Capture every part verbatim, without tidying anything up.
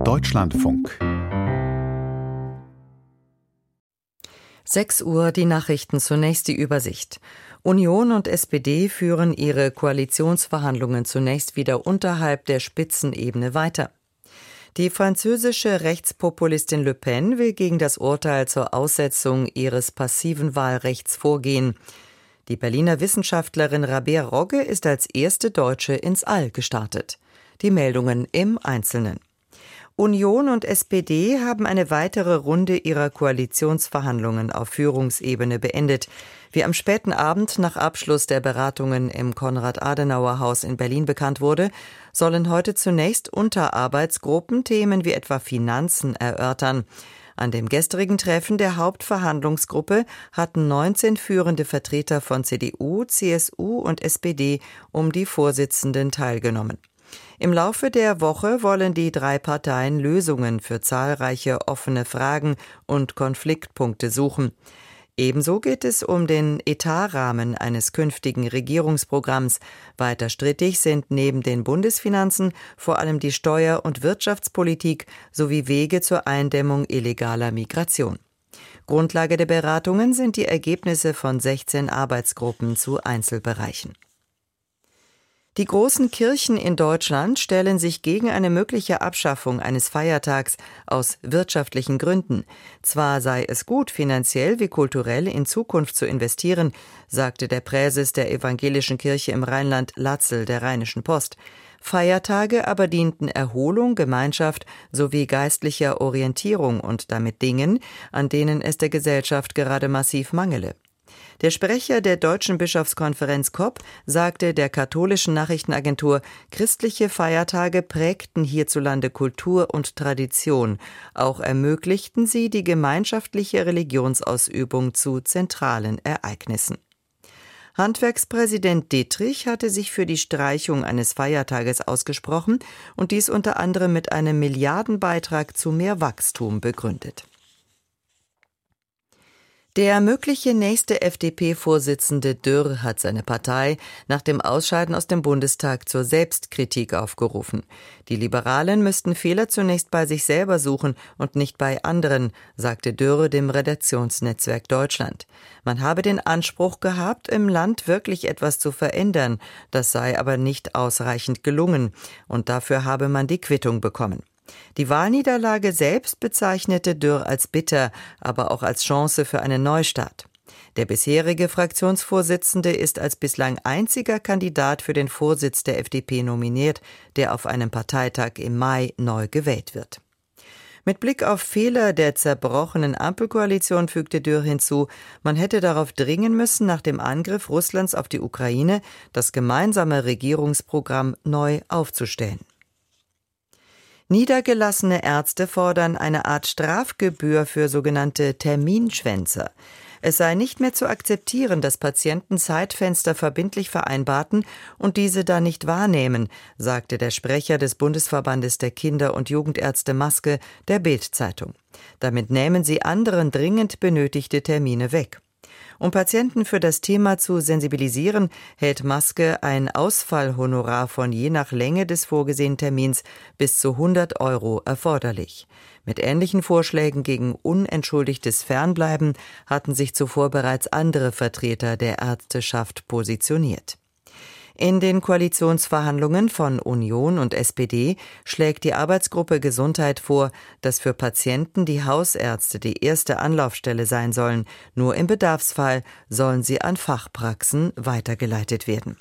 Deutschlandfunk. sechs Uhr, die Nachrichten, zunächst die Übersicht. Union und S P D führen ihre Koalitionsverhandlungen zunächst wieder unterhalb der Spitzenebene weiter. Die französische Rechtspopulistin Le Pen will gegen das Urteil zur Aussetzung ihres passiven Wahlrechts vorgehen. Die Berliner Wissenschaftlerin Rabea Rogge ist als erste Deutsche ins All gestartet. Die Meldungen im Einzelnen. Union und S P D haben eine weitere Runde ihrer Koalitionsverhandlungen auf Führungsebene beendet. Wie am späten Abend nach Abschluss der Beratungen im Konrad-Adenauer-Haus in Berlin bekannt wurde, sollen heute zunächst Unterarbeitsgruppen Themen wie etwa Finanzen erörtern. An dem gestrigen Treffen der Hauptverhandlungsgruppe hatten neunzehn führende Vertreter von C D U, C S U und S P D um die Vorsitzenden teilgenommen. Im Laufe der Woche wollen die drei Parteien Lösungen für zahlreiche offene Fragen und Konfliktpunkte suchen. Ebenso geht es um den Etatrahmen eines künftigen Regierungsprogramms. Weiter strittig sind neben den Bundesfinanzen vor allem die Steuer- und Wirtschaftspolitik sowie Wege zur Eindämmung illegaler Migration. Grundlage der Beratungen sind die Ergebnisse von sechzehn Arbeitsgruppen zu Einzelbereichen. Die großen Kirchen in Deutschland stellen sich gegen eine mögliche Abschaffung eines Feiertags aus wirtschaftlichen Gründen. Zwar sei es gut, finanziell wie kulturell in Zukunft zu investieren, sagte der Präses der Evangelischen Kirche im Rheinland Latzel der Rheinischen Post. Feiertage aber dienten Erholung, Gemeinschaft sowie geistlicher Orientierung und damit Dingen, an denen es der Gesellschaft gerade massiv mangele. Der Sprecher der Deutschen Bischofskonferenz K O P sagte der katholischen Nachrichtenagentur, christliche Feiertage prägten hierzulande Kultur und Tradition. Auch ermöglichten sie die gemeinschaftliche Religionsausübung zu zentralen Ereignissen. Handwerkspräsident Dittrich hatte sich für die Streichung eines Feiertages ausgesprochen und dies unter anderem mit einem Milliardenbeitrag zu mehr Wachstum begründet. Der mögliche nächste F D P-Vorsitzende Dürr hat seine Partei nach dem Ausscheiden aus dem Bundestag zur Selbstkritik aufgerufen. Die Liberalen müssten Fehler zunächst bei sich selber suchen und nicht bei anderen, sagte Dürr dem Redaktionsnetzwerk Deutschland. Man habe den Anspruch gehabt, im Land wirklich etwas zu verändern, das sei aber nicht ausreichend gelungen und dafür habe man die Quittung bekommen. Die Wahlniederlage selbst bezeichnete Dürr als bitter, aber auch als Chance für einen Neustart. Der bisherige Fraktionsvorsitzende ist als bislang einziger Kandidat für den Vorsitz der F D P nominiert, der auf einem Parteitag im Mai neu gewählt wird. Mit Blick auf Fehler der zerbrochenen Ampelkoalition fügte Dürr hinzu, man hätte darauf dringen müssen, nach dem Angriff Russlands auf die Ukraine das gemeinsame Regierungsprogramm neu aufzustellen. Niedergelassene Ärzte fordern eine Art Strafgebühr für sogenannte Terminschwänzer. Es sei nicht mehr zu akzeptieren, dass Patienten Zeitfenster verbindlich vereinbarten und diese dann nicht wahrnehmen, sagte der Sprecher des Bundesverbandes der Kinder- und Jugendärzte Maske der Bild-Zeitung. Damit nehmen sie anderen dringend benötigte Termine weg. Um Patienten für das Thema zu sensibilisieren, hält Maske ein Ausfallhonorar von je nach Länge des vorgesehenen Termins bis zu hundert Euro erforderlich. Mit ähnlichen Vorschlägen gegen unentschuldigtes Fernbleiben hatten sich zuvor bereits andere Vertreter der Ärzteschaft positioniert. In den Koalitionsverhandlungen von Union und S P D schlägt die Arbeitsgruppe Gesundheit vor, dass für Patienten die Hausärzte die erste Anlaufstelle sein sollen. Nur im Bedarfsfall sollen sie an Fachpraxen weitergeleitet werden.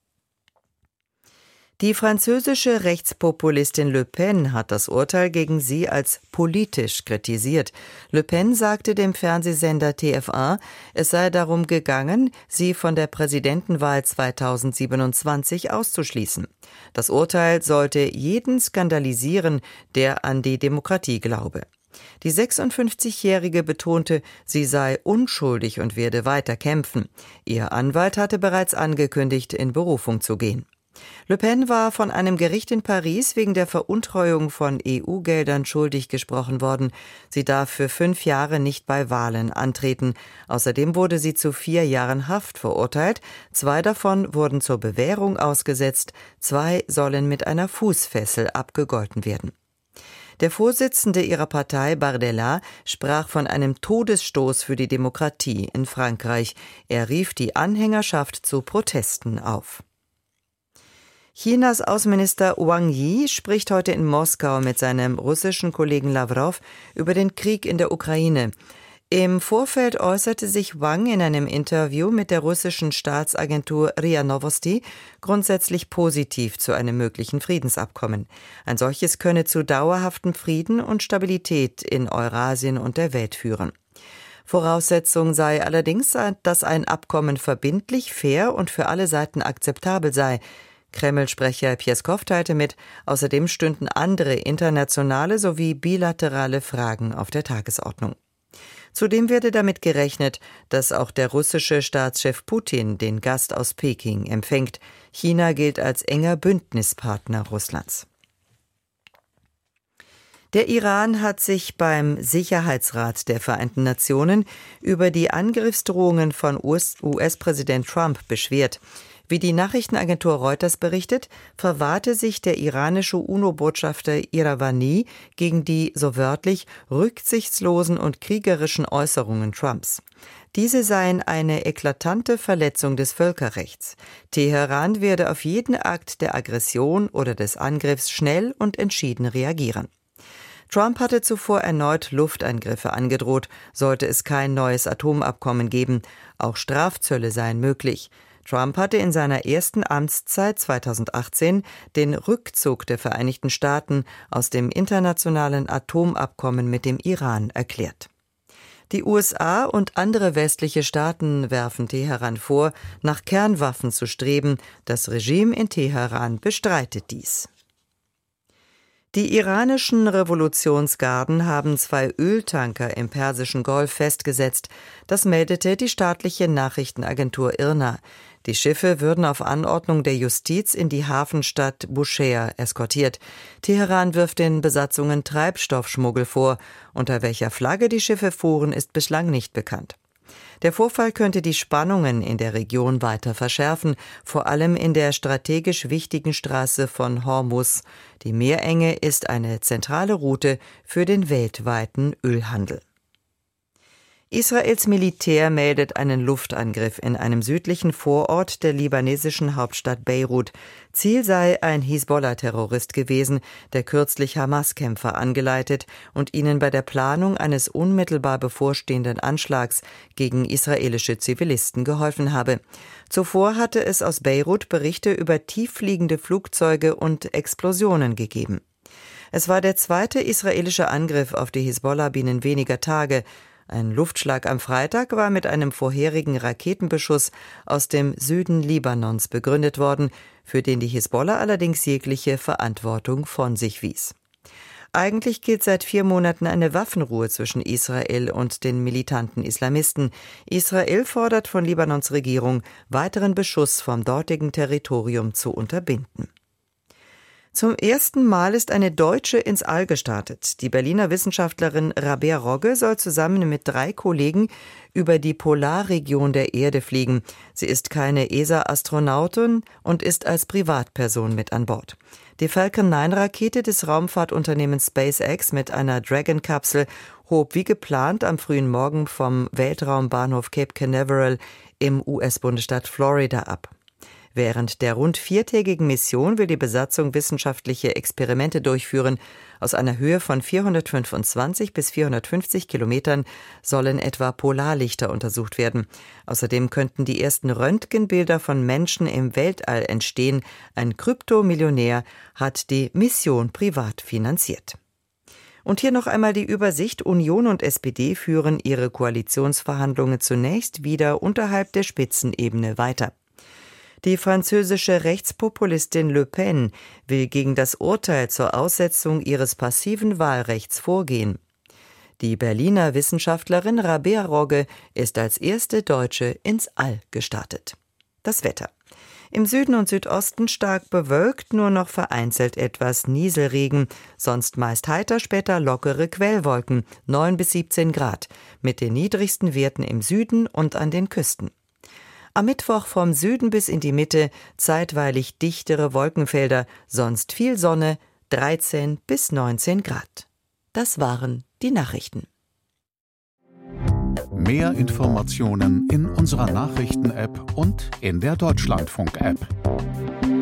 Die französische Rechtspopulistin Le Pen hat das Urteil gegen sie als politisch kritisiert. Le Pen sagte dem Fernsehsender T F eins, es sei darum gegangen, sie von der Präsidentenwahl zweitausendsiebenundzwanzig auszuschließen. Das Urteil sollte jeden skandalisieren, der an die Demokratie glaube. Die sechsundfünfzigjährige betonte, sie sei unschuldig und werde weiter kämpfen. Ihr Anwalt hatte bereits angekündigt, in Berufung zu gehen. Le Pen war von einem Gericht in Paris wegen der Veruntreuung von E U-Geldern schuldig gesprochen worden. Sie darf für fünf Jahre nicht bei Wahlen antreten. Außerdem wurde sie zu vier Jahren Haft verurteilt. Zwei davon wurden zur Bewährung ausgesetzt. Zwei sollen mit einer Fußfessel abgegolten werden. Der Vorsitzende ihrer Partei, Bardella, sprach von einem Todesstoß für die Demokratie in Frankreich. Er rief die Anhängerschaft zu Protesten auf. Chinas Außenminister Wang Yi spricht heute in Moskau mit seinem russischen Kollegen Lawrow über den Krieg in der Ukraine. Im Vorfeld äußerte sich Wang in einem Interview mit der russischen Staatsagentur R I A Novosti grundsätzlich positiv zu einem möglichen Friedensabkommen. Ein solches könne zu dauerhaftem Frieden und Stabilität in Eurasien und der Welt führen. Voraussetzung sei allerdings, dass ein Abkommen verbindlich, fair und für alle Seiten akzeptabel sei. Kreml-Sprecher Pjeskow teilte mit, außerdem stünden andere internationale sowie bilaterale Fragen auf der Tagesordnung. Zudem werde damit gerechnet, dass auch der russische Staatschef Putin den Gast aus Peking empfängt. China gilt als enger Bündnispartner Russlands. Der Iran hat sich beim Sicherheitsrat der Vereinten Nationen über die Angriffsdrohungen von U S-Präsident Trump beschwert. Wie die Nachrichtenagentur Reuters berichtet, verwahrte sich der iranische UNO-Botschafter Iravani gegen die, so wörtlich, rücksichtslosen und kriegerischen Äußerungen Trumps. Diese seien eine eklatante Verletzung des Völkerrechts. Teheran werde auf jeden Akt der Aggression oder des Angriffs schnell und entschieden reagieren. Trump hatte zuvor erneut Luftangriffe angedroht, sollte es kein neues Atomabkommen geben. Auch Strafzölle seien möglich. Trump hatte in seiner ersten Amtszeit zweitausendachtzehn den Rückzug der Vereinigten Staaten aus dem internationalen Atomabkommen mit dem Iran erklärt. Die U S A und andere westliche Staaten werfen Teheran vor, nach Kernwaffen zu streben. Das Regime in Teheran bestreitet dies. Die iranischen Revolutionsgarden haben zwei Öltanker im Persischen Golf festgesetzt. Das meldete die staatliche Nachrichtenagentur I R N A. Die Schiffe würden auf Anordnung der Justiz in die Hafenstadt Bushehr eskortiert. Teheran wirft den Besatzungen Treibstoffschmuggel vor. Unter welcher Flagge die Schiffe fuhren, ist bislang nicht bekannt. Der Vorfall könnte die Spannungen in der Region weiter verschärfen, vor allem in der strategisch wichtigen Straße von Hormuz. Die Meerenge ist eine zentrale Route für den weltweiten Ölhandel. Israels Militär meldet einen Luftangriff in einem südlichen Vorort der libanesischen Hauptstadt Beirut. Ziel sei ein Hisbollah-Terrorist gewesen, der kürzlich Hamas-Kämpfer angeleitet und ihnen bei der Planung eines unmittelbar bevorstehenden Anschlags gegen israelische Zivilisten geholfen habe. Zuvor hatte es aus Beirut Berichte über tieffliegende Flugzeuge und Explosionen gegeben. Es war der zweite israelische Angriff auf die Hisbollah binnen weniger Tage. Ein Luftschlag am Freitag war mit einem vorherigen Raketenbeschuss aus dem Süden Libanons begründet worden, für den die Hisbollah allerdings jegliche Verantwortung von sich wies. Eigentlich gilt seit vier Monaten eine Waffenruhe zwischen Israel und den militanten Islamisten. Israel fordert von Libanons Regierung, weiteren Beschuss vom dortigen Territorium zu unterbinden. Zum ersten Mal ist eine Deutsche ins All gestartet. Die Berliner Wissenschaftlerin Rabea Rogge soll zusammen mit drei Kollegen über die Polarregion der Erde fliegen. Sie ist keine E S A-Astronautin und ist als Privatperson mit an Bord. Die Falcon neun Rakete des Raumfahrtunternehmens SpaceX mit einer Dragon-Kapsel hob wie geplant am frühen Morgen vom Weltraumbahnhof Cape Canaveral im U S-Bundesstaat Florida ab. Während der rund viertägigen Mission will die Besatzung wissenschaftliche Experimente durchführen. Aus einer Höhe von vierhundertfünfundzwanzig bis vierhundertfünfzig Kilometern sollen etwa Polarlichter untersucht werden. Außerdem könnten die ersten Röntgenbilder von Menschen im Weltall entstehen. Ein Kryptomillionär hat die Mission privat finanziert. Und hier noch einmal die Übersicht. Union und S P D führen ihre Koalitionsverhandlungen zunächst wieder unterhalb der Spitzenebene weiter. Die französische Rechtspopulistin Le Pen will gegen das Urteil zur Aussetzung ihres passiven Wahlrechts vorgehen. Die Berliner Wissenschaftlerin Rabea Rogge ist als erste Deutsche ins All gestartet. Das Wetter. Im Süden und Südosten stark bewölkt, nur noch vereinzelt etwas Nieselregen, sonst meist heiter, später lockere Quellwolken, neun bis siebzehn Grad, mit den niedrigsten Werten im Süden und an den Küsten. Am Mittwoch vom Süden bis in die Mitte zeitweilig dichtere Wolkenfelder, sonst viel Sonne, dreizehn bis neunzehn Grad. Das waren die Nachrichten. Mehr Informationen in unserer Nachrichten-App und in der Deutschlandfunk-App.